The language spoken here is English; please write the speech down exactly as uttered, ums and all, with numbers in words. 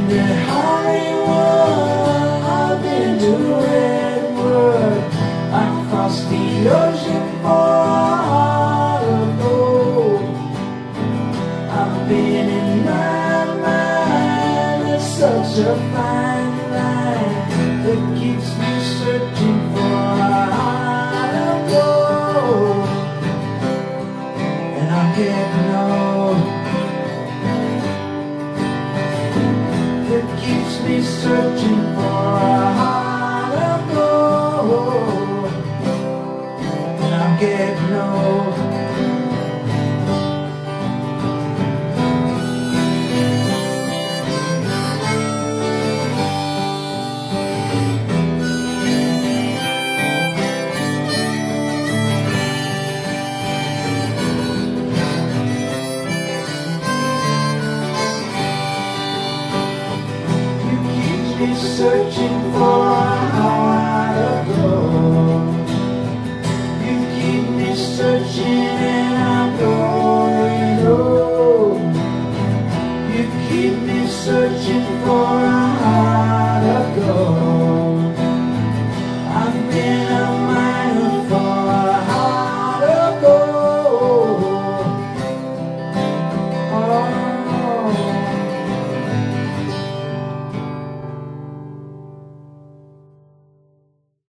to Hollywood, I've been to Redwood, I crossed the ocean for a heart of gold. I've been in my mind, it's such a fine line that keeps me searching for a heart of gold. And I get no that keeps me searching for a heart of gold. And I get no searching for a heart of gold. You keep me searching and I'm going home. You keep me searching for a heart of gold.